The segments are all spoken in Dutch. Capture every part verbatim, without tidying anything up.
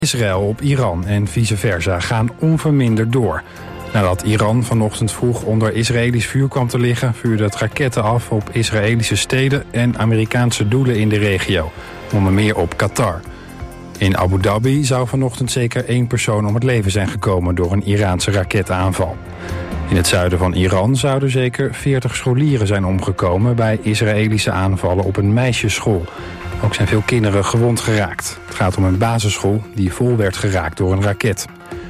Israël op Iran en vice versa gaan onverminderd door. Nadat Iran vanochtend vroeg onder Israëlisch vuur kwam te liggen, vuurde het raketten af op Israëlische steden en Amerikaanse doelen in de regio, onder meer op Qatar. In Abu Dhabi zou vanochtend zeker één persoon om het leven zijn gekomen door een Iraanse raketaanval. In het zuiden van Iran zouden zeker veertig scholieren zijn omgekomen bij Israëlische aanvallen op een meisjesschool. Ook zijn veel kinderen gewond geraakt. Het gaat om een basisschool die vol werd geraakt door een raket.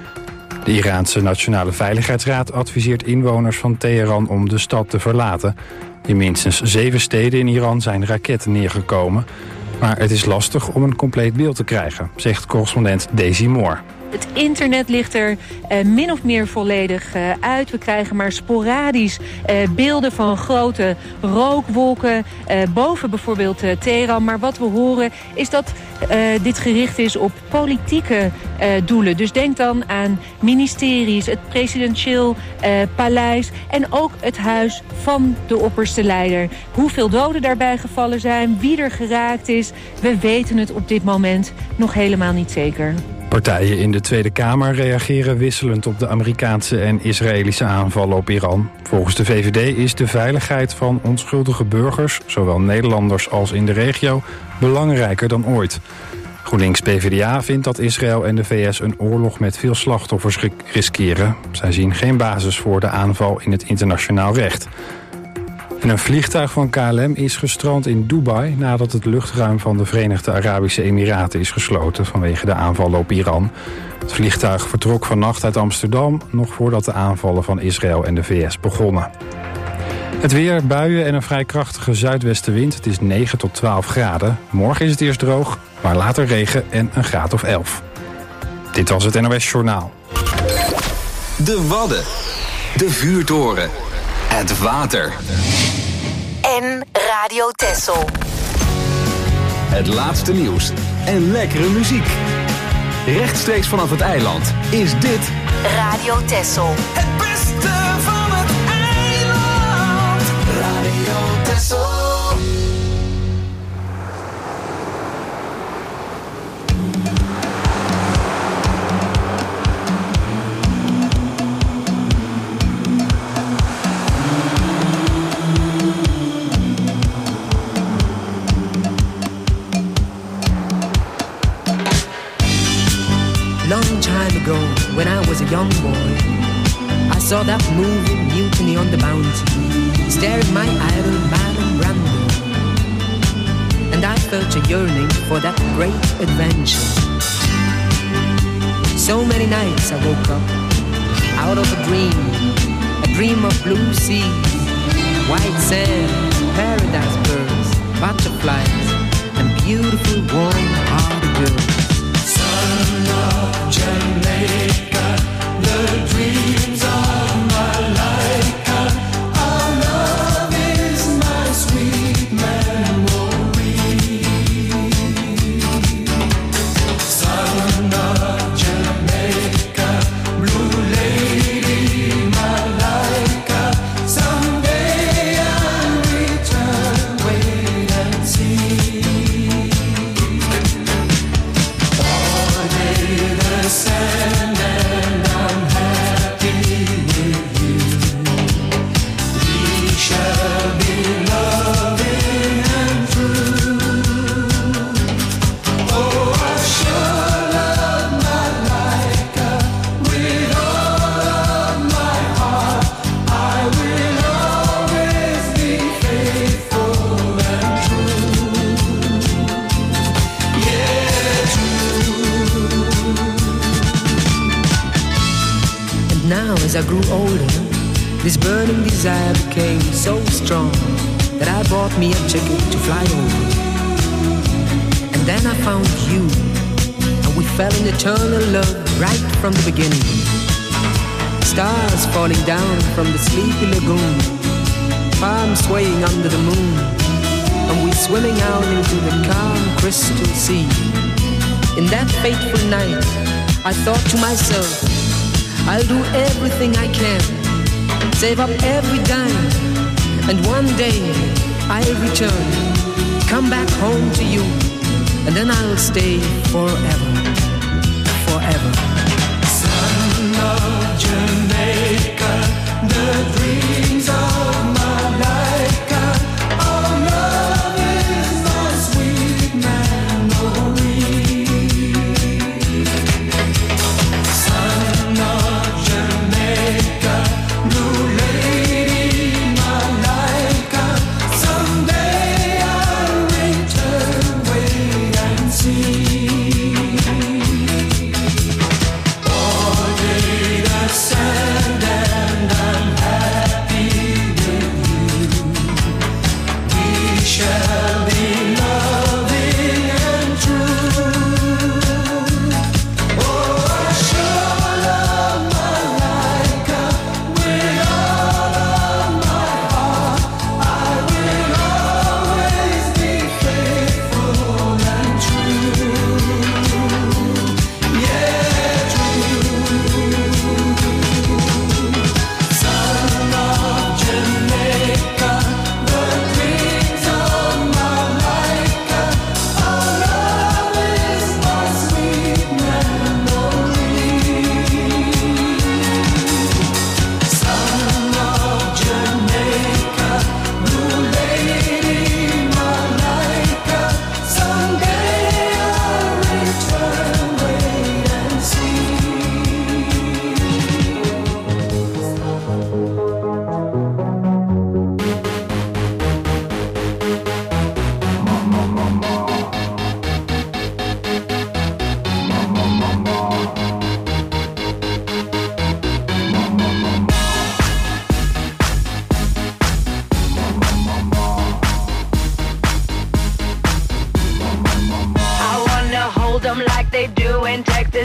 De Iraanse Nationale Veiligheidsraad adviseert inwoners van Teheran om de stad te verlaten. In minstens zeven steden in Iran zijn raketten neergekomen. Maar het is lastig om een compleet beeld te krijgen, zegt correspondent Daisy Moore. Het internet ligt er uh, min of meer volledig uh, uit. We krijgen maar sporadisch uh, beelden van grote rookwolken uh, boven bijvoorbeeld uh, Teheran. Maar wat we horen is dat uh, dit gericht is op politieke uh, doelen. Dus denk dan aan ministeries, het presidentieel uh, paleis en ook het huis van de opperste leider. Hoeveel doden daarbij gevallen zijn, wie er geraakt is, we weten het op dit moment nog helemaal niet zeker. Partijen in de Tweede Kamer reageren wisselend op de Amerikaanse en Israëlische aanvallen op Iran. Volgens de V V D is de veiligheid van onschuldige burgers, zowel Nederlanders als in de regio, belangrijker dan ooit. GroenLinks-P V D A vindt dat Israël en de V S een oorlog met veel slachtoffers riskeren. Zij zien geen basis voor de aanval in het internationaal recht. En een vliegtuig van K L M is gestrand in Dubai nadat het luchtruim van de Verenigde Arabische Emiraten is gesloten vanwege de aanvallen op Iran. Het vliegtuig vertrok vannacht uit Amsterdam, nog voordat de aanvallen van Israël en de V S begonnen. Het weer, buien en een vrij krachtige zuidwestenwind. Het is negen tot twaalf graden. Morgen is het eerst droog, maar later regen en een graad of elf. Dit was het N O S Journaal. De Wadden. De vuurtoren. Het water. En Radio Texel. Het laatste nieuws en lekkere muziek. Rechtstreeks vanaf het eiland is dit Radio Texel. Het beste van het eiland. Radio Texel. Long time ago, when I was a young boy, I saw that movie Mutiny on the Bounty, staring my idol Marlon Brando, and I felt a yearning for that great adventure. So many nights I woke up out of a dream, a dream of blue seas, white sand, paradise birds, butterflies, and beautiful warm-hearted girls. Son of Jamaica, the dreams of my life. Our love is my sweet memory. Son of Jamaica, blue lady, my life. Someday I'll return, wait and see. Sand and I'm happy with you. We shall be loving and true. Oh, I sure love my Laika with all of my heart. I will always be faithful and true. Yeah, true. Now as I grew older, this burning desire became so strong that I bought me a ticket to fly over. And then I found you, and we fell in eternal love right from the beginning. Stars falling down from the sleepy lagoon, palms swaying under the moon, and we swimming out into the calm crystal sea. In that fateful night, I thought to myself, I'll do everything I can, save up every dime, and one day I'll return, come back home to you, and then I'll stay forever.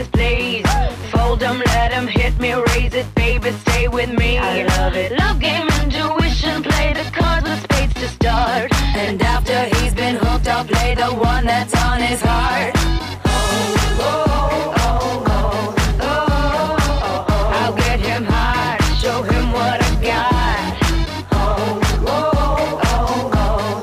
it, please. Fold 'em, let 'em hit me, raise it, baby, stay with me. I love it. Love game, intuition, play the cards with spades to start. And after he's been hooked, I'll play the one that's on his heart. Oh, oh, oh, oh, oh, oh. I'll get him hard, show him what I got. Oh, oh, oh, oh,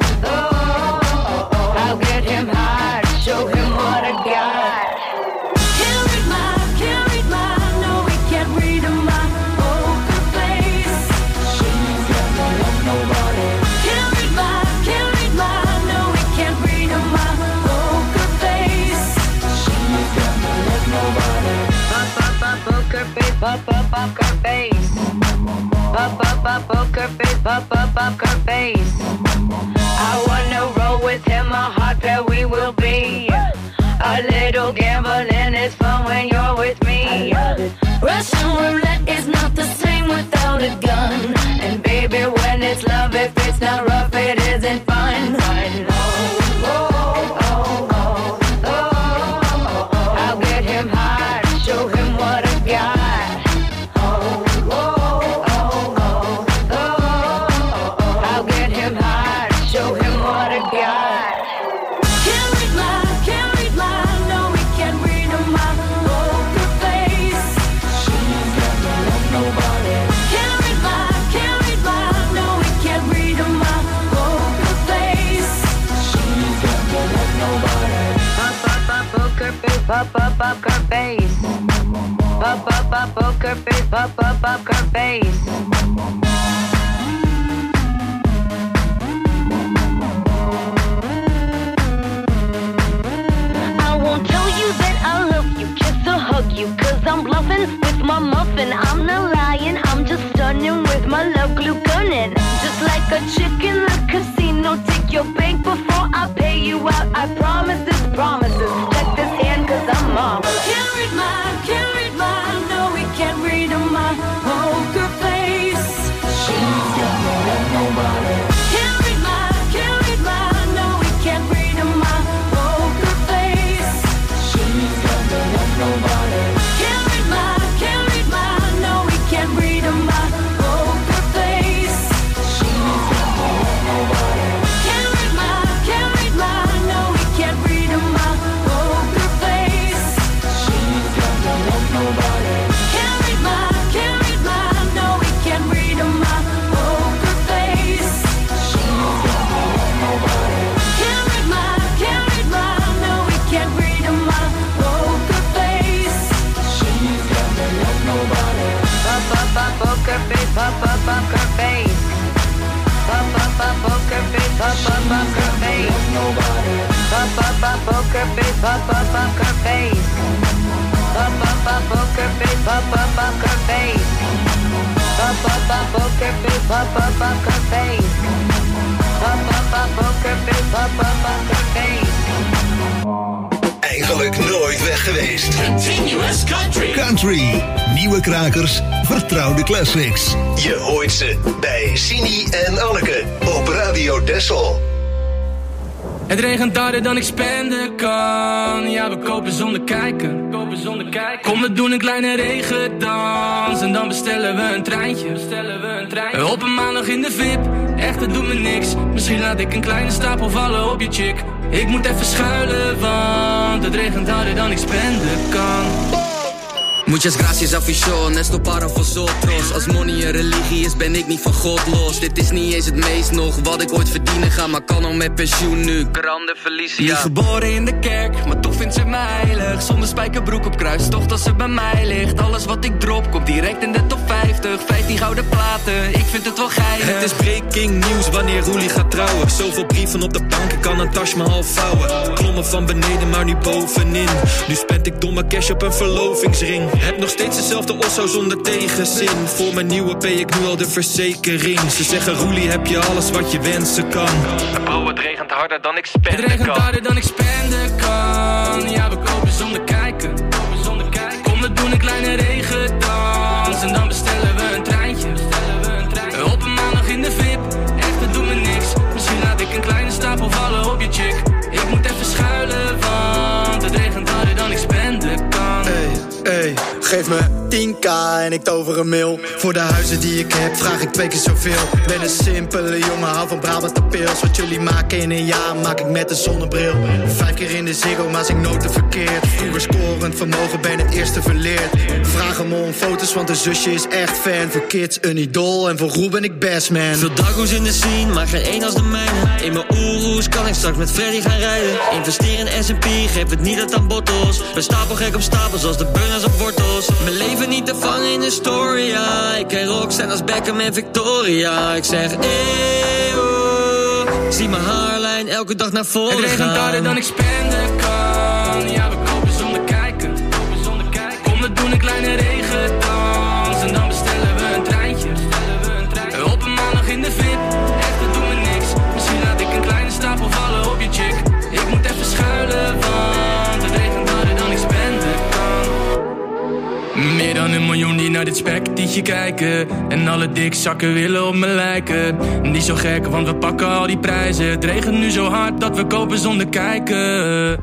oh. I'll get him hard, show him what I got. Can't read my, can't read my, no, we can't read my poker face. She's got no love, nobody. Can't read my, can't read my, no, we can't read my poker face. She's got no love, nobody. Pop, pop, pop, poker face, pop, pop, poker face. Pop, pop, pop, poker face, pop, pop, poker face. I wanna roll with him, a hot pair we will be. A little gambling is fun when you're with me. Russian roulette is not the same without a gun. And baby, when it's love, if it's not rough, it isn't fun. Oh, oh, oh, oh, oh. I'll get him hard, show him what I got. Oh, oh, oh, oh, oh. I'll get him hard, show him what I got. Can't read my, can't read my, no, we can't read my poker face. She's got no love, nobody. Can't read my, can't read my, no, we can't read my poker face. She's got no love, nobody. Pop, pop, pop, poker face, pop, pop, poker face. Pop, pop, pop, poker face, pop, pop, poker face. I won't tell you that I love you, kiss or hug you, cause I'm bluffing with my muffin. I'm not lying, I'm just stunning with my love glue gunning. Just like a chick in the casino, take your bank before I pay you out. I promise this promises, check this hand cause I'm marvelous. Can't read my, can't read my, no we can't read my poker face. She's got no love, nobody. Can't read my, can't read my, no we can't read my poker face. She's got no love, nobody. Can't read my, can't read my, no we can't read my poker face. She's got no love, nobody. Can't read my, can't read my, no we can't read my poker face. She's got no love, nobody. Can't read my, can't read my, no we can't read my poker face. She's got no love, nobody. Can't read my, can't read my, no we can't read my poker face. She's got no love, nobody. Pop, pop, pop, poker face, pop, pop, poker face. Pop, pop, pop, poker face, pop, pop, poker face. Nobody. Pop, pop, pop, poker face, pop, pop, poker face. Pop, pop, pop, poker face, pop, pop, poker face. Pop, pop, pop, poker face, pop, pop, poker face. Pop, pop, pop, poker face, pop, pop, poker face. Eigenlijk nooit weg geweest. Continuous Country. Country. Nieuwe krakers, vertrouwde classics. Je hoort ze bij Sini en Anneke op Radio Texel. Het regent harder dan ik spenden kan. Ja, we kopen zonder kijken. Kopen zonder kijken. Kom, we doen een kleine regendans. En dan bestellen we een treintje. Bestellen we een treintje. Op een maandag in de V I P. Echt, het doet me niks. Misschien laat ik een kleine stapel vallen op je chick. Ik moet even schuilen, want het regent harder dan ik spenden kan. Muchas gracias afición, esto para vosotros. Als money een religie is, ben ik niet van God los. Dit is niet eens het meest nog wat ik ooit verdienen ga, maar kan al met pensioen nu. Grande Felicia. Niet geboren in de kerk, maar toch vindt ze mij heilig. Zonder spijkerbroek op kruis, toch als ze bij mij ligt. Alles wat ik drop, komt direct in de top vijftig. vijftien gouden platen, ik vind het wel geinig. Het is breaking news wanneer Roelie gaat trouwen. Zoveel brieven op de bank, ik kan een tas maar half vouwen. Klommen van beneden, maar nu bovenin. Nu spend ik domme cash op een verlovingsring. Heb nog steeds dezelfde osso zonder tegenzin. Voor mijn nieuwe P ik nu al de verzekering. Ze zeggen Roelie, heb je alles wat je wensen kan. Bro, het regent harder dan ik spenden kan. Het regent harder dan ik spenden kan. Ja, we kopen zonder kijken. Kopen zonder kijken. Kom, we doen een kleine regendans. En dan bestellen we een treintje. Bestellen we een treintje. Op een maandag in de V I P. Echt, het doet me niks. Misschien laat ik een kleine stapel vallen op je chick. Ik moet even schuilen, want het regent harder dan ik spenden kan. Hey. Hey, geef me tien k en ik tover een mil. Voor de huizen die ik heb vraag ik twee keer zoveel. Ben een simpele jongen, hou van Brabant de pils. Wat jullie maken in een jaar maak ik met een zonnebril. Vijf keer in de Ziggo, maar zing noten verkeerd. Vroeger scorend vermogen, ben het eerste verleerd. Vraag hem om foto's, want de zusje is echt fan. Voor kids een idool en voor Roel ben ik best man. Veel dagoes in de scene, maar geen één als de mijne. In mijn oeroes kan ik straks met Freddy gaan rijden. Investeer in S en P, geef het niet uit aan bottles. Ben stapelgek op stapels als de burners op wortels. Mijn leven niet te vangen in de story, ja. Ik ken Roxanne als Beckham en Victoria. Ik zeg eeuw, zie mijn haarlijn elke dag naar voren gaan. Het regent harder dan ik spenden kan. Ja, we kopen zonder kijken. Kopen zonder kijken. Kom, we doen een kleine regendans. En dan bestellen we een treintje. Bestellen we een treintje. Op een maandag in de fit, echt dat doen we niks. Misschien laat ik een kleine stapel vallen op je chick. Ik moet even schuilen, want het regent harder dan ik spenden kan. Meer dan een miljoen die naar dit spektietje kijken. En alle dikzakken willen op me lijken. Niet zo gek, want we pakken al die prijzen. Het regent nu zo hard dat we kopen zonder kijken.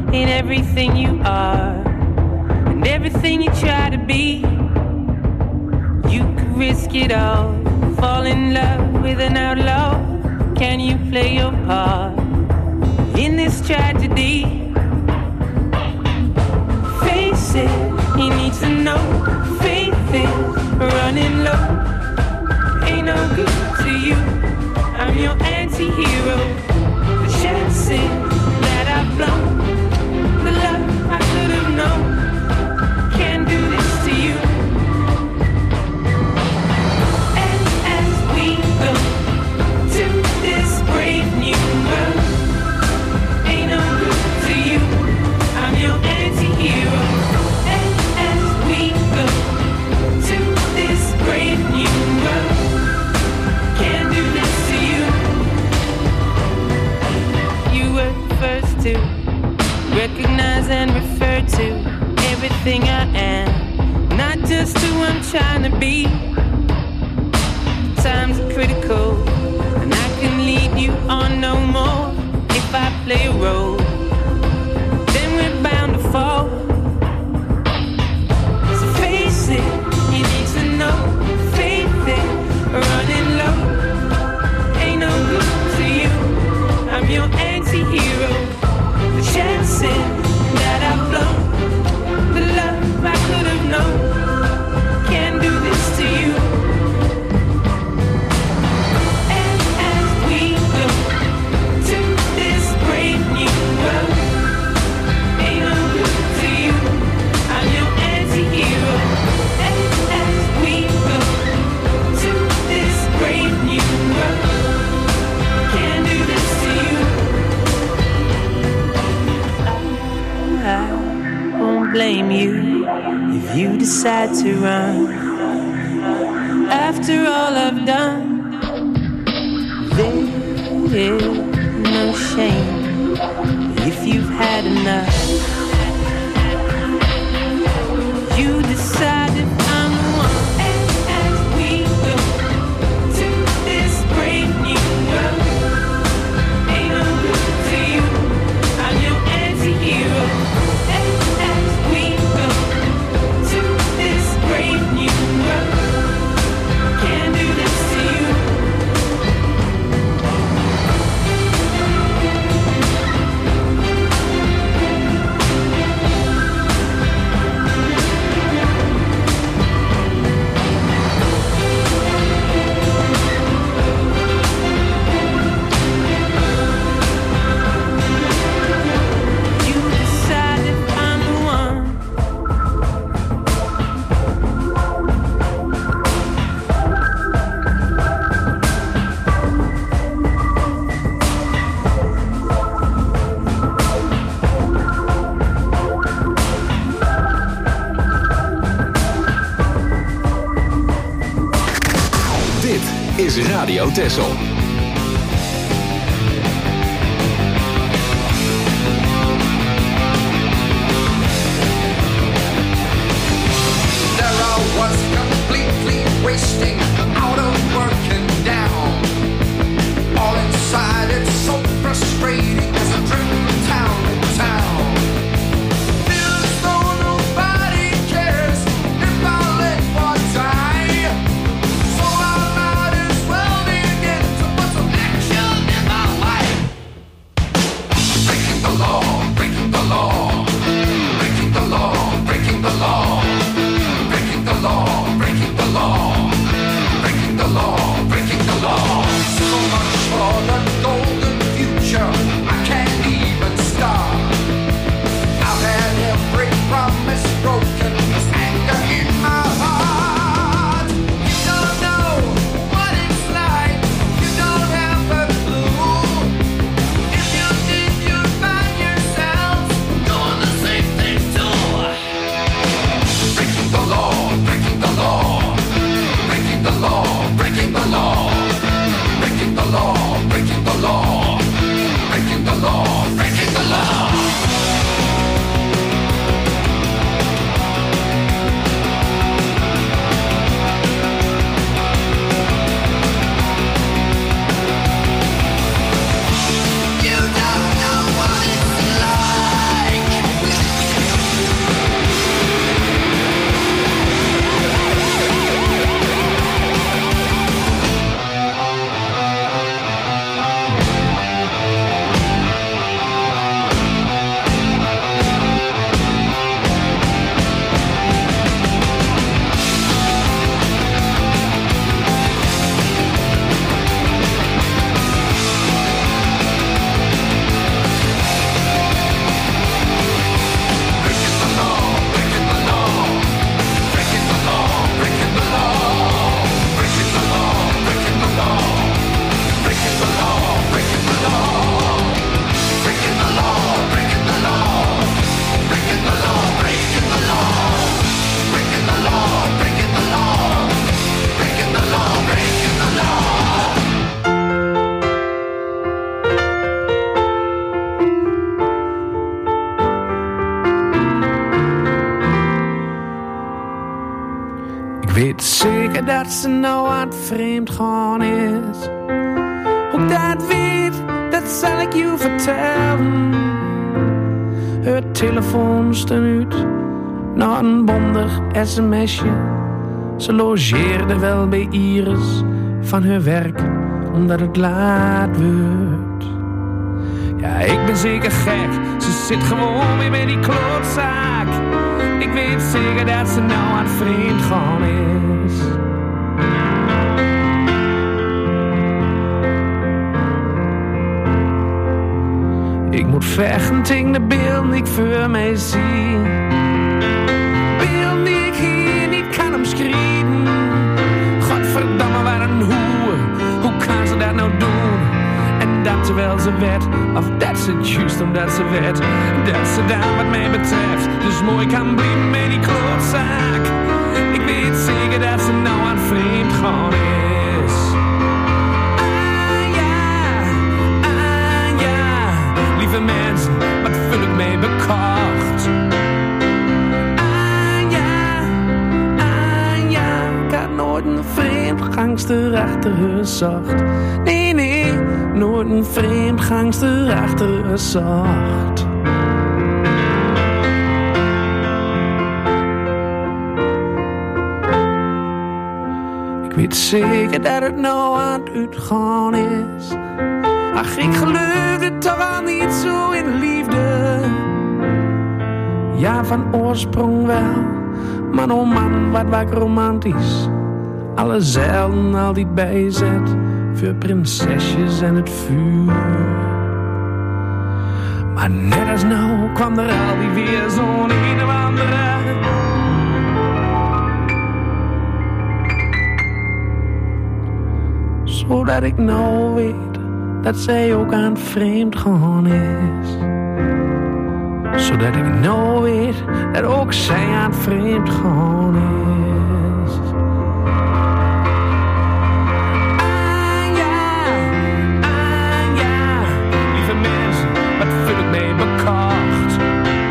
in everything you are and everything you try to be. You could risk it all, fall in love with an outlaw. Can you play your part in this tragedy? Face it, you need to know. Faith is running low. Ain't no good to you, I'm your anti-hero. The chances that I've blown, the love I could have known, can't do this to you. And as we go to this brave new world, ain't no good to you, I'm your anti-hero. And as we go to this brave new world, can't do this to you. You were first to recognize and refer to everything I am, not just who I'm trying to be. Times are critical, and I can lead you on no more. If I play a role, then we're bound to fall. So face it, you need to know. Faith is running low. Ain't no good to you, I'm your anti-hero. The chances that I've blown, the love I could have known, can't do this to you. And as we go to this brave new world, ain't no good to you, I'm your anti-hero. And as we go to this brave new world, can't do this to you. I won't blame you if you decide to run. After all I've done, there's no shame if you've had enough. You decide if I'm the one. And as we go to this brave new world, ain't no good to you, I'm your anti-hero. And as we go to this brave new world, can't do this to you. You decide if I'm the one. Dit is Radio Texel. There I was completely wasting, out of work and down. All inside it's so frustrating as I drift town to town. Feel as though nobody cares if I let one die. So I might as well begin to zeker dat ze nou aan het vreemd gaan is. Ook dat weet, dat zal ik je vertellen. Het telefoon staat uit, na een bondig sms'je. Ze logeerde wel bij Iris van haar werk, omdat het laat wordt. Ja, ik ben zeker gek, ze zit gewoon weer bij die klootzaak. Ik weet zeker dat ze nou aan het vreemd gaan is. Ik moet vechten tegen de beelden die ik voor mij zie. Beelden die ik hier niet kan omschrijven. Godverdamme, waar een hoer. Hoe kan ze dat nou doen? En dat terwijl ze werd, of dat ze juist omdat ze werd, dat ze daar wat mij betreft dus mooi kan blijven met die klootzaak. Ik weet zeker dat ze nou aan het vreemd gaan is. Ah ja, ah ja, lieve mensen, wat vul ik mee bekocht. Ah ja, ah ja, ik had nooit een vreemdgangster achter haar zocht. Nee, nee, nooit een vreemdgangster achter haar zocht. Ik weet zeker dat het nou aan het uitgaan is. Ach, ik geloofde toch al niet zo in liefde. Ja, van oorsprong wel, maar oh man, wat was ik romantisch. Alle zeilen altijd bijzet voor prinsesjes en het vuur. Maar net als nou kwam er alweer weer zo'n een of andere. Zodat ik nou weet dat zij ook aan het vreemd gaan is. Zodat ik nou weet dat ook zij aan het vreemd gaan is. Ah ja, ah ja, lieve mensen, wat vul ik mee bekocht.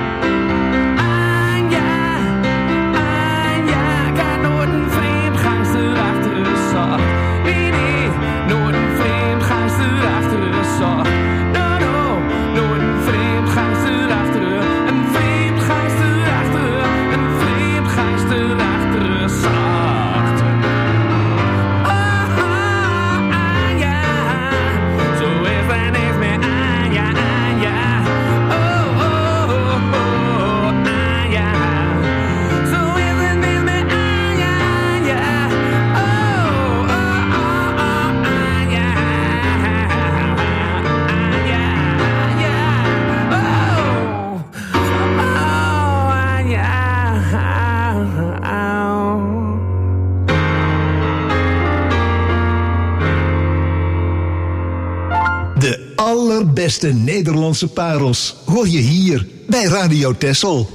Ah ja, ah ja, ik had nooit een vreemdgangster achter de zak. Nee, nee, nooit een vreemdgangster achter de zak. No, no, nooit een vreemdgangster achter de. Een vreemdgangster achter de. Een vreemdgangster achter de zak. Ah, ah, ah, ja. Zo is het niks meer. Ah, ja, ah, ja. Oh, oh, oh, oh, ah, ja. Zo is het niks meer. Ah, ja, ja. Oh, oh, oh, oh, ah, ja. Ah, ja, ja. Oh, oh, ah, ja. De allerbeste Nederlandse parels hoor je hier bij Radio Texel.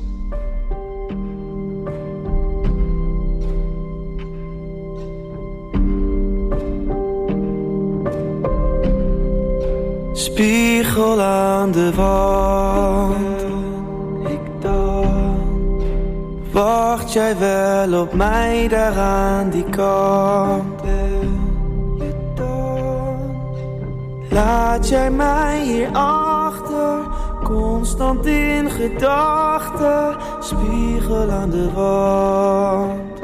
Spiegel aan de wand, ik dan. Wacht jij wel op mij daar aan die kant? Je dan. Laat jij mij hier achter, constant in gedachten. Spiegel aan de wand.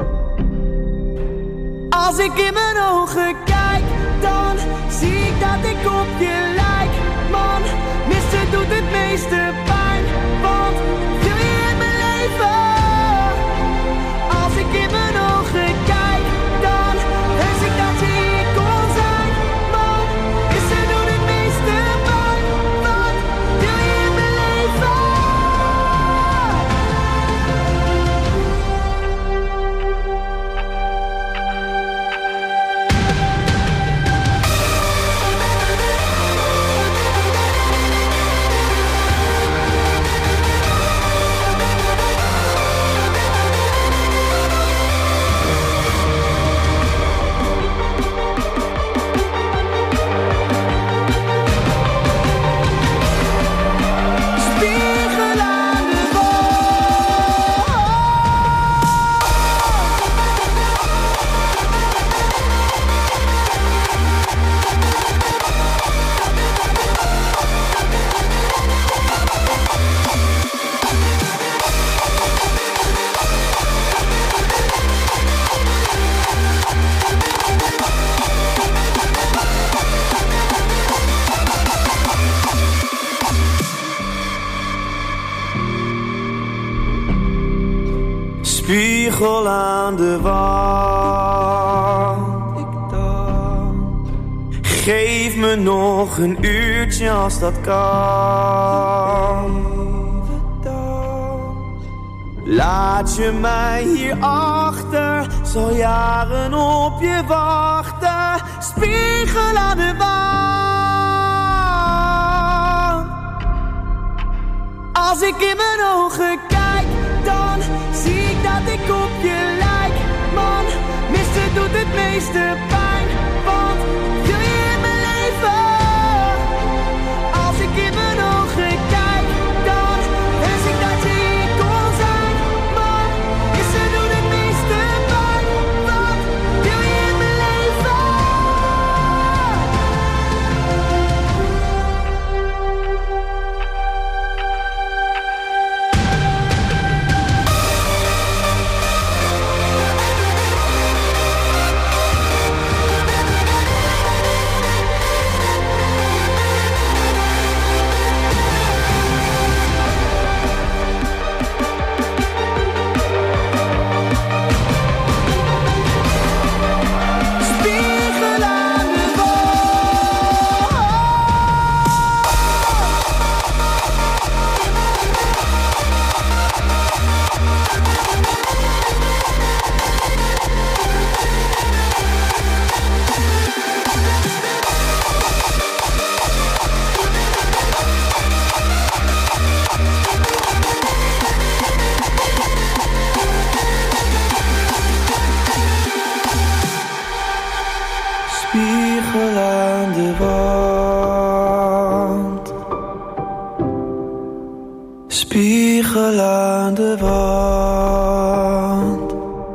Als ik in mijn ogen kijk, dan zie ik dat ik op je lijk. Man, missen doet het meeste pijn, want wil je in mijn leven? Als ik in mijn ogen kijk, dan wens ik dat je hier kon zijn. Man, missen doet het meeste pijn, want wil je in mijn leven? spiegel aan de wand. Ik dan. Geef me nog een uurtje als dat kan. Laat je mij hier achter, zal jaren op je wachten. Spiegel aan de wand. Als ik in mijn ogen kijk, dan zie ik dat ik op je lijk. Man, missen doet het meeste pijn, want wil je in mijn leven? Als ik in mijn ogen kijk, dan wens ik dat je hier kon zijn. Man, missen doet het meeste pijn, want wil je in mijn leven? Spiegel aan de wand. Spiegel aan de wand.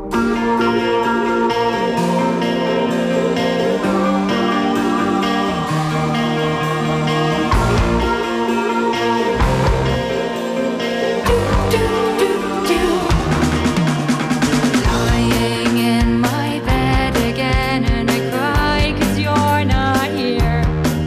Lying in my bed again and I cry 'cause you're not here.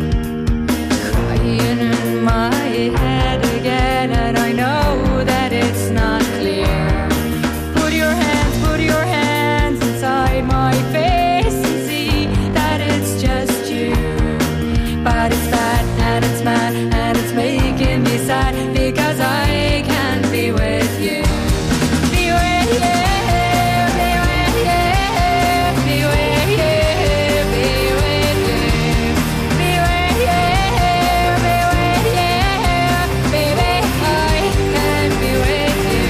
Crying in my head again and I know that it's not clear. Put your hands, put your hands inside my face and see that it's just you. But it's bad and it's mad and it's making me sad because I can't be with you. Be with you. Be with you. Be with you. Be with you. Be with you. Be with you. Baby, I can't be with you.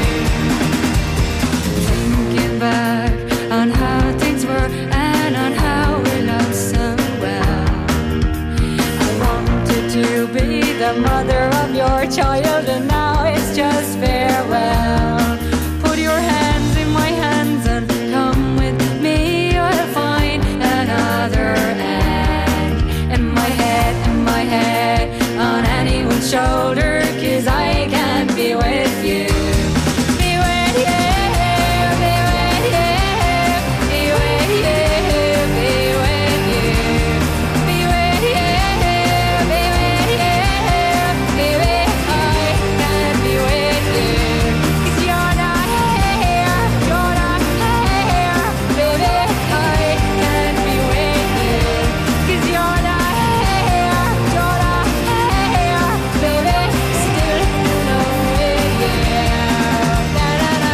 Thinking back on how things were and on how we loved so well. I wanted to be the mother of your child and now it's just farewell. Put your hands in my hands and come with me. I'll find another egg in my head, in my head, on anyone's shoulder 'cause I can't be with you. Be with you. Be with you. Be with you. Be with you. Be with you. Be with you. Baby, I can't be with you 'cause you're not here. You're not here. Baby, I can't be with you 'cause you're not here. You're not here. Baby, still alone with you. Na, na, na.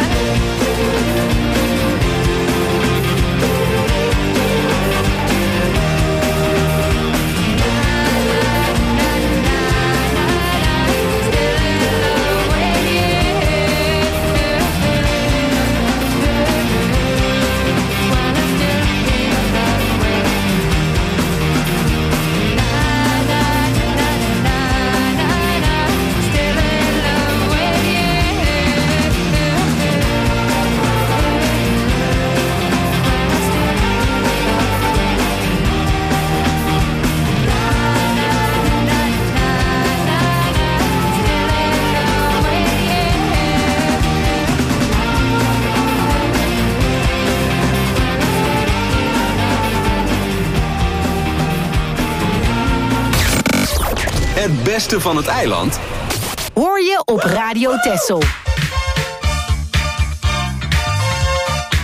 Het beste van het eiland Hoor je op Radio Texel.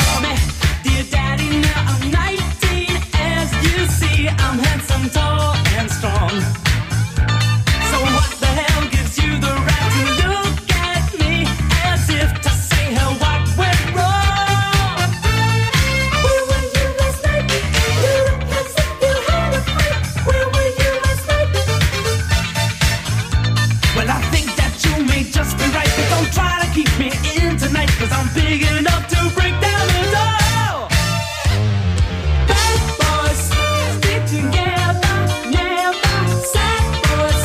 call me dear daddy. Now I'm nineteen, as you see. I'm handsome, tall, and strong. So what the hell gives you the right to look at me as if to say, hey, what went wrong? Where were you last night? You look as if you had a fight. Where were you last night? Well, I think that you may just be right, but don't try to keep me in tonight, cause I'm big enough to break down the door. Bad boys stick together, never sad boys.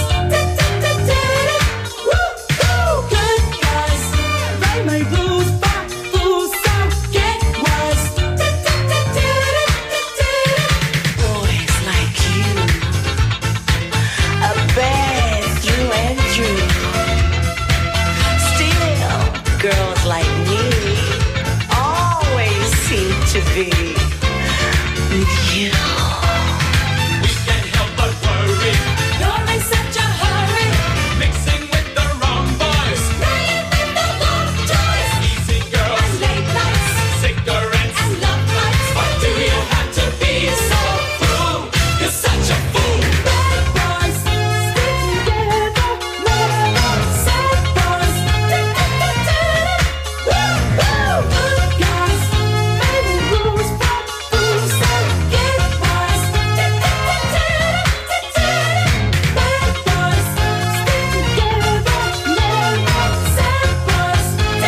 Woo-hoo! Good guys, they make blues for fools, so get wise. Boys like you, a bad through and through. Still, girls like me always seem to be with you. We can't help but worry. You're in such a hurry. Mixing with the wrong boys. Playing with the wrong toys. Easy girls. And late nights. Cigarettes. And love bites. Why do you have to be so cruel? You're such a fool. Bad boys stick together. Never sad boys. Woo-hoo! Good guys, baby rules for fools, so get wise. Bad boys stick together, never sad boys.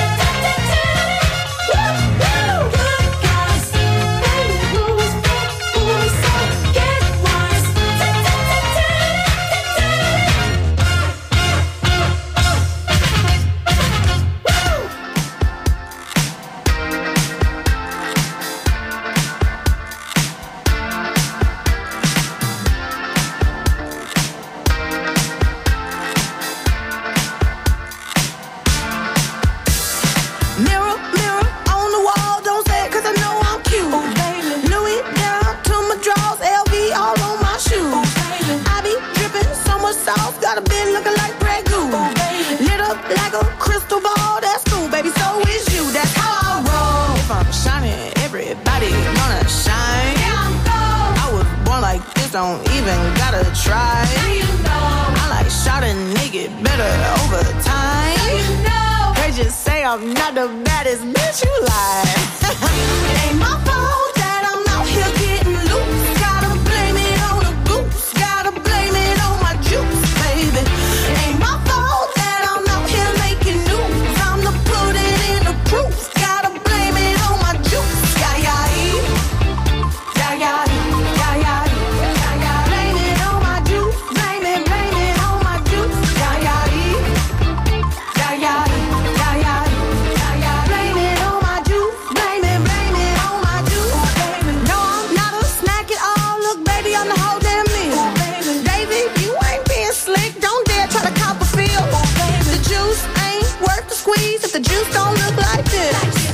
Woo-hoo! Good guys, baby rules for fools, so get wise. Mirror, mirror on the wall, don't say it 'cause I know I'm cute. Oh, baby. Louis down to my drawers, L V all on my shoes. Oh, baby. I be dripping so much sauce, got a bit looking like Grey Goose. Oh, baby. Lit up like a crystal ball, that's cool, baby, so is you, that's how I roll. If I'm shining, everybody gonna shine. Yeah, I'm gold. I was born like this, don't even gotta try. Now you know. I like shot a nigga better over time. Now you know. They just say I'm not the baddest bitch you like. It ain't my fault that I'm out here getting loose. Gotta blame it on the goose. Gotta blame it on my juice, baby. It ain't my fault that I'm out here making news. I'm the put it in the proof. Gotta blame it on my juice. Yeah, yeah, yeah. Yeah, yeah, yeah, yeah, yeah, yeah. Blame it on my juice. Blame it, blame it on my juice. Yeah, yeah, yeah. Yeah, yeah, yeah, yeah, yeah, yeah. Blame it on my juice. Blame it, blame it on my juice. Baby, no, I'm not a snack at all. Look, baby, I'm the whole damn meal. David, you ain't being slick. Don't dare try to cop a feel. The juice ain't worth the squeeze if the juice don't look like this.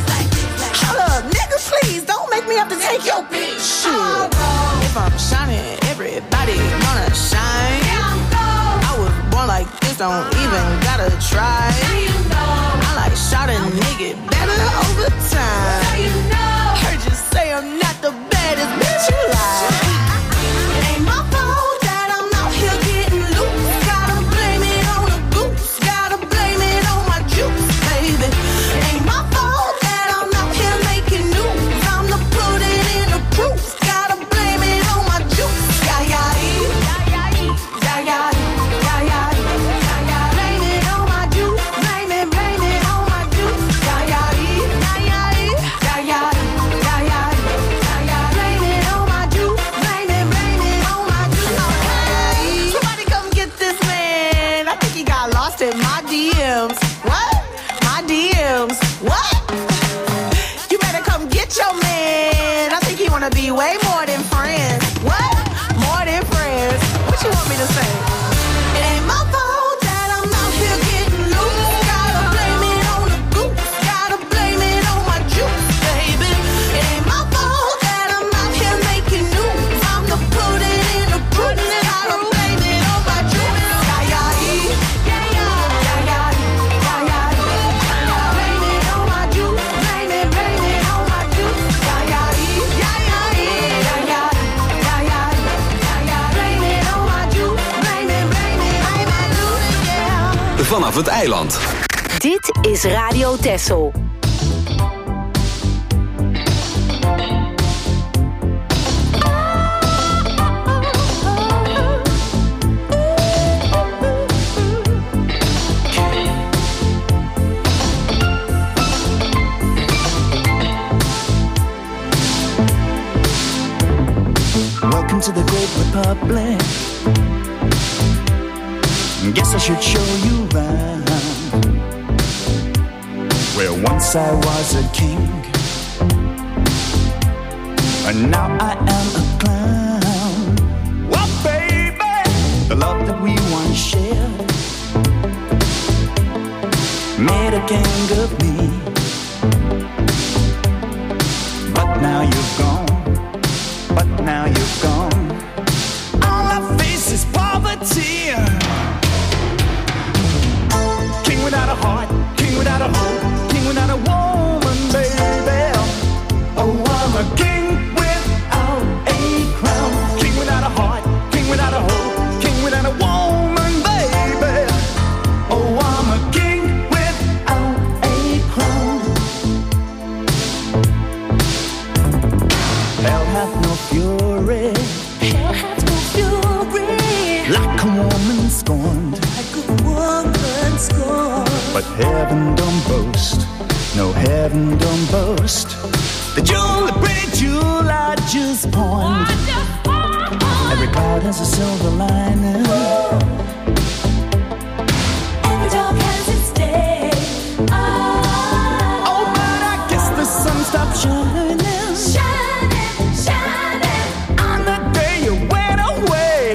Hold up, nigga, please don't make me have to take your bitch. Shit. If I'm shining, everybody gonna shine. Yeah, I'm gold. I was born like this, don't even gotta try. Now you know. I like shot a nigga better over time. Now you know. Heard you say I'm not the baddest bitch you like. It ain't my fault that I'm out here getting loose. Gotta blame it on the goose. Gotta blame it on my juice, baby. It ain't my fault that I'm out here making news. I'm the put it in the proof. Gotta blame it on my juice. Yeah, yeah, yeah. Yeah, yeah, yeah, yeah, yeah, yeah, yeah. Blame it on my juice. Blame it, blame it on my juice. Yeah, yeah, yeah, yeah, yeah, yeah, yeah, yeah, yeah, yeah. Blame it on my juice. Blame it, blame it on my juice. Okay. Somebody come get this man. I think he got lost in my D Ms. What? My D Ms. What? You better come get your man. I think he wanna be way more than friends. What? More than friends. What you want me to say? It ain't my fault that I'm out here getting loose. Gotta blame it on the goose. Gotta blame it on my juice, baby. It ain't my fault that I'm out here making news. I'm the put it in the proof. Gotta blame it on my juice. Yeah, yeah, yeah. Yeah, yeah, yeah, yeah, yeah, yeah. Blame it on my juice. Blame it, blame it on my juice. vanaf het eiland. Dit is Radio Texel. Welcome to the Great Republic. Guess I should show you around. Where once I was a king, and now I am a clown. Well, baby, the love that we once shared made a king of me. But now you're gone, but now you're gone. All I face is poverty. King without a heart, king without a hope, king without a woman, baby. Oh, I'm a king without a crown. King without a heart, king without a hope, king without a woman, baby. Oh, I'm a king without a crown. Hell hath no fury, hell hath no fury, like a woman scorned, like a woman scorned. But heaven don't boast, no heaven don't boast. The jewel, the pretty jewel I just point. Every cloud has a silver lining. Every dog has its day. Oh, oh, but I guess the sun stopped shining. Shining, shining on the day you went away.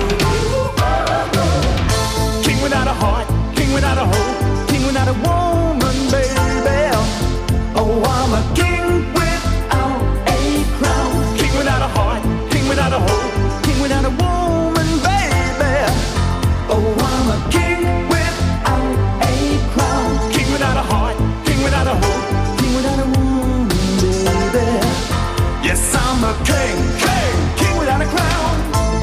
King without a heart, king without a hope, king without a woman, baby. Oh, I'm a king without a crown. King without a heart, king without a hope, king without a woman, baby. Oh, I'm a king without a crown. King without a heart, king without a hope, king without a woman, baby. Yes, I'm a king, king, king without a crown.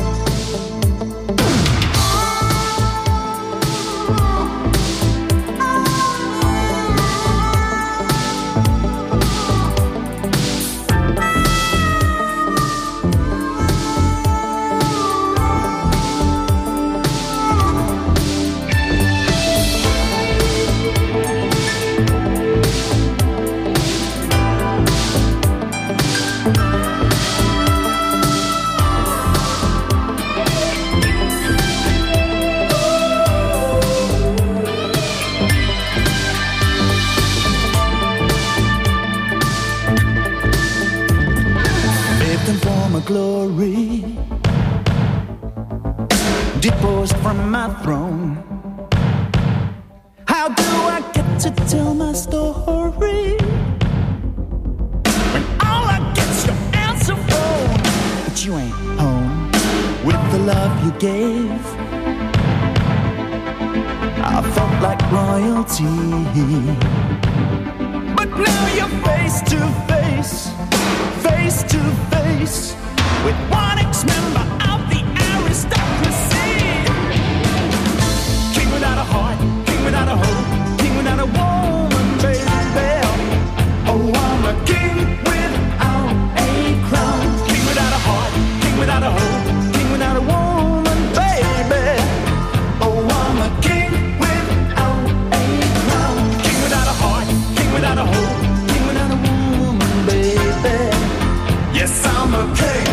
Glory deposed from my throne. How do I get to tell my story when all I get's your answer phone? But you ain't home with the love you gave. I felt like royalty, but now you're face to face, face to face with one ex-member of the aristocracy. King without a heart, king without a hope, king without a woman, baby. Oh, I'm a king without a crown. King without a heart, king without a hope, king without a woman, baby. Oh, I'm a king without a crown. King without a heart, king without a hope, king without a woman, baby. Yes, I'm a king.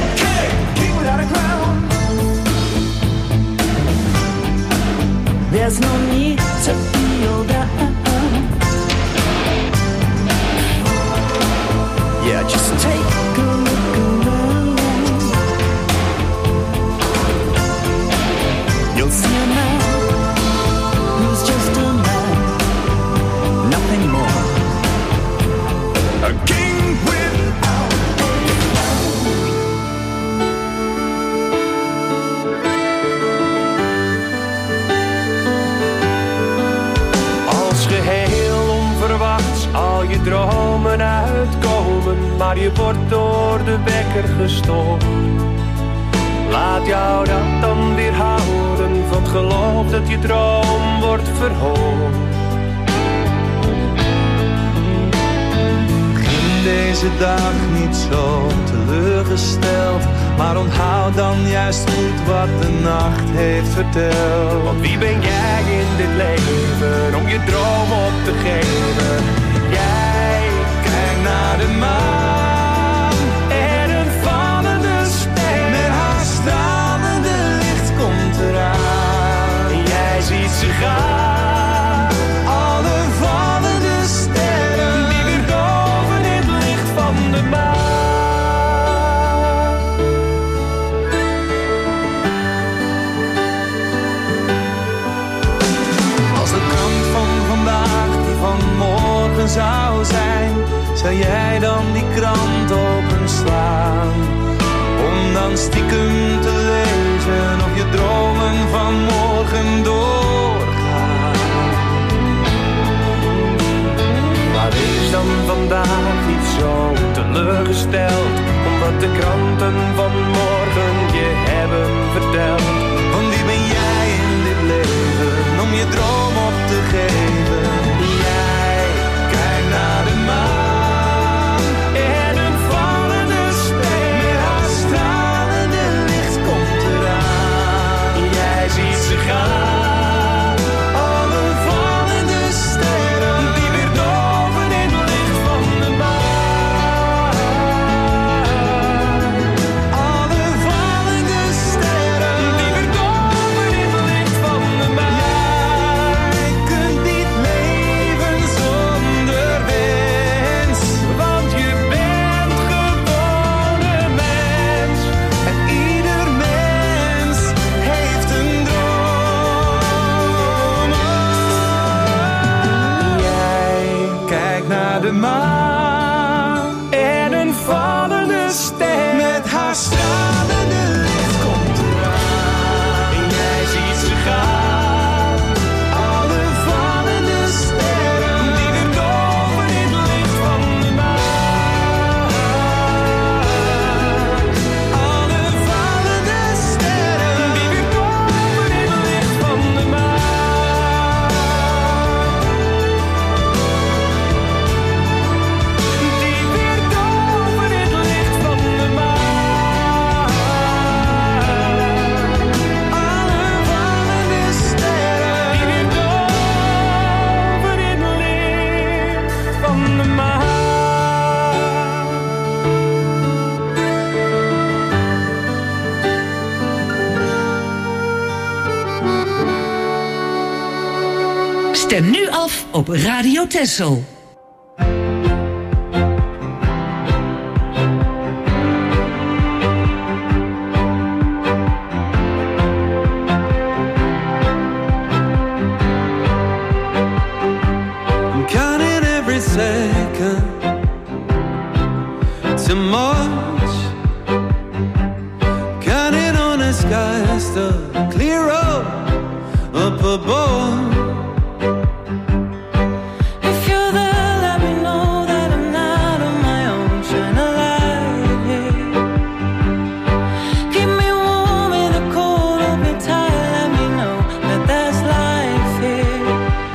There's no need to feel down. Yeah, just take a look around. You'll see a man who's just a man, nothing more. A king without al je dromen uitkomen, maar je wordt door de wekker gestoord. Laat jou dat dan weer houden van het geloof dat je droom wordt verhoord. Begin deze dag niet zo teleurgesteld, maar onthoud dan juist goed wat de nacht heeft verteld. Want wie ben jij in dit leven om je droom op te geven? Jij kijkt naar de maan en een vallende ster. Met haar stralende licht komt eraan. En jij ziet ze gaan. Alle vallende sterren die weer doven in het licht van de maan. Als de krant van vandaag die van morgen zou zijn, zou jij dan die krant openslaan? Om dan stiekem te lezen of je dromen van morgen doorgaan. Maar is dan vandaag iets zo teleurgesteld, omdat de kranten van morgen je hebben verteld? Want wie ben jij in dit leven om je droom op te geven? Jij kijkt naar de maan en een vallende ster. Met haar stralende licht komt eraan. Jij ziet ze gaan. Alle vallende sterren die weer doven in het licht van de maan. Alle vallende sterren die weer doven in het licht van de maan. Jij kunt niet leven zonder wens, want je bent gewoon een mens. en ieder mens heeft een droom. Jij kijkt naar de maan En een vallende ster met haar stralende licht komt eraan. en jij ziet ze gaan. Alle vallende sterren Die weer doven in het licht van de maan. alle vallende sterren Die weer doven in het licht van de maan. Die weer doven in het licht van de maan. alle vallende sterren Die weer doven in het licht van de maan. Stem nu af op Radio Texel. I'm counting every second too much, counting on the skies to clear up up above. If you're there, let me know that I'm not on my own. Shine a light here. Keep me warm in the cold, hold me tight. Let me know that there's life here.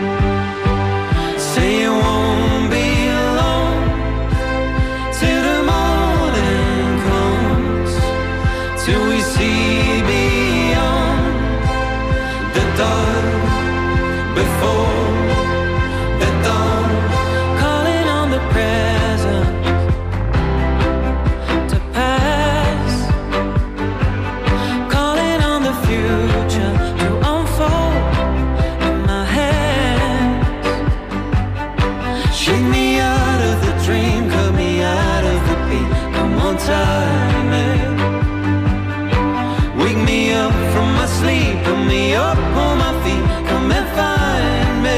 Say you won't be alone till the morning comes, till we see beyond the dark before the dawn. Calling on the present to pass. Calling on the future to unfold in my hands. Shake me out of the dream, cut me out of the beat. Come on, time it. Wake me up from my sleep, put me up on my feet. Come and find me.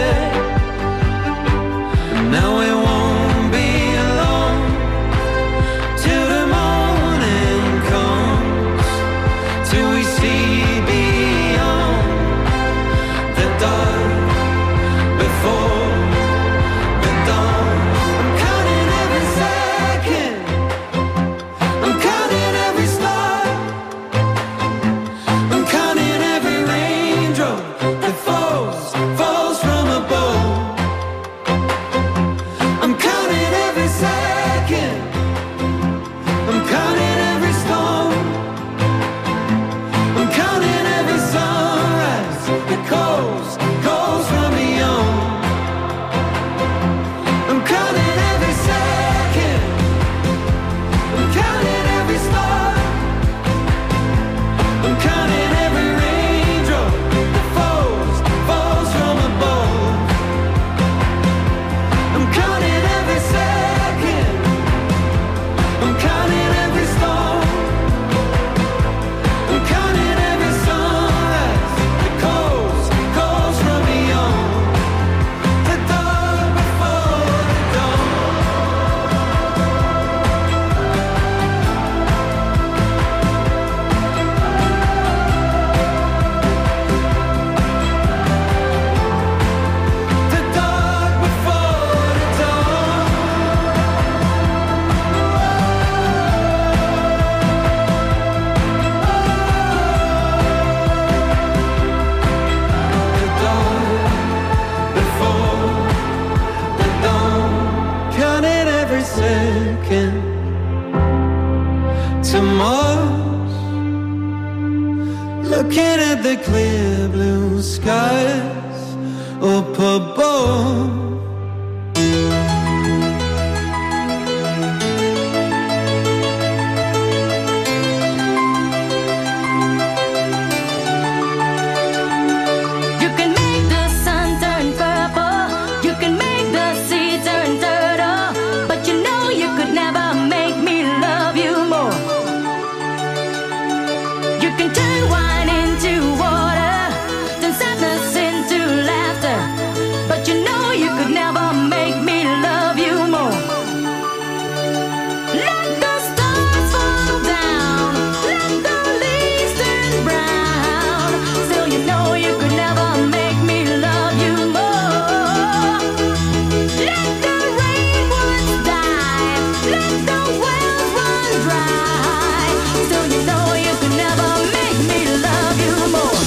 Now it won't be long till the morning comes, till we see beyond the dark before the dawn. I'm counting every second. I'm counting I'm counting every stone. I'm counting every sunrise that calls, calls from beyond the dark before the dawn. The dark before the dawn. The dark before the dawn. Counting every second to Mars. Looking at the clear blue skies up above. You can make the sun turn purple, you can make the sea turn turtle, but you know you could never make me love you more. You can turn wine into water, turn sadness into laughter, but you know you could never make me love you more. Let the stars fall down, let the leaves turn brown, still you know you could never make me love you more. Let the rainwoods die, let the wells run dry, still you know you could never make me love you more.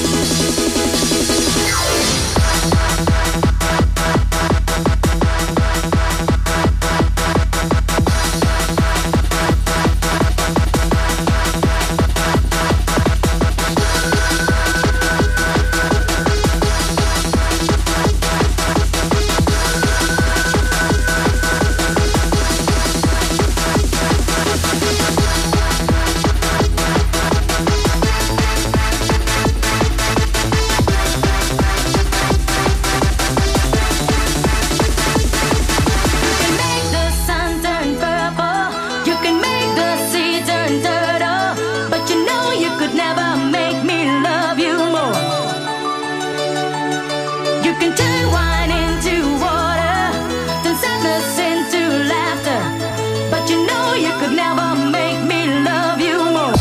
Make the sun turn purple, you can make the sea turn turtle, but you know you could never make me love you more. You can turn wine into water, turn sadness into laughter, but you know you could never make me love you more.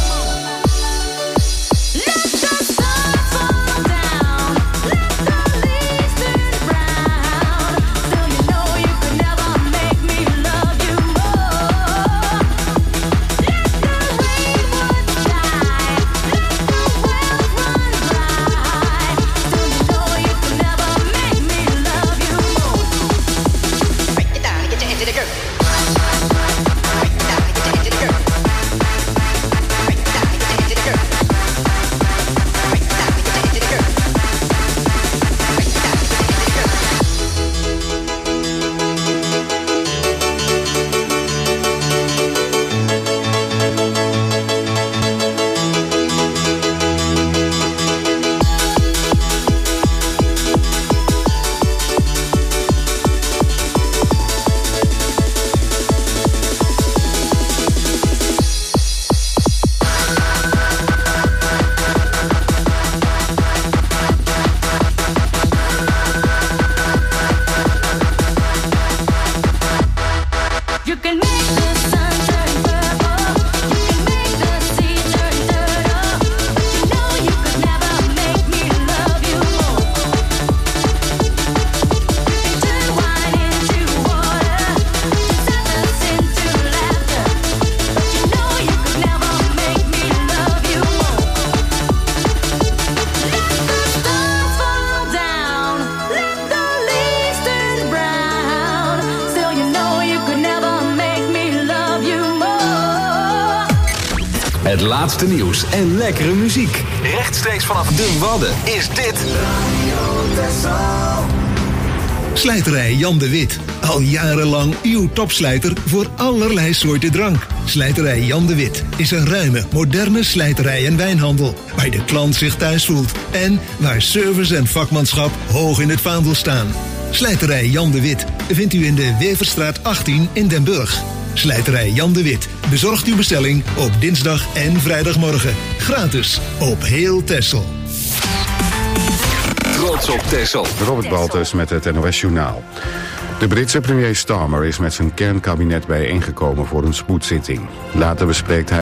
Let the stars fall down, let the leaves turn brown, still you know you could never make me love you more. Let the rainwoods die, let the wells run dry, still you know you could never make me love you more. Break it down and get your into the groove. Break it down and get your into the groove. Break it down and get your into the groove. Break it down and get your into the groove. Break it down and get your into the groove. You can make the sun turn purple, you can make the sea turn turtle, but you know you could never make me love you more. You can turn wine into water, turn sadness into laughter, but you know you could never make me love you more. Let the stars fall down, let the leaves turn brown, still you know you could never make me love you more. Het laatste nieuws en lekkere muziek. Rechtstreeks vanaf de Wadden is dit Slijterij Jan de Wit. Al jarenlang uw topslijter voor allerlei soorten drank. Slijterij Jan de Wit is een ruime, moderne slijterij en wijnhandel. Waar de klant zich thuis voelt. En waar service en vakmanschap hoog in het vaandel staan. Slijterij Jan de Wit vindt u in de Weverstraat achttien in Den Burg. Slijterij Jan de Wit bezorgt uw bestelling op dinsdag en vrijdagmorgen. Gratis op heel Texel. Trots op Texel. Robert Baltus met het N O S Journaal. De Britse premier Starmer is met zijn kernkabinet bijeengekomen voor een spoedzitting. Later bespreekt hij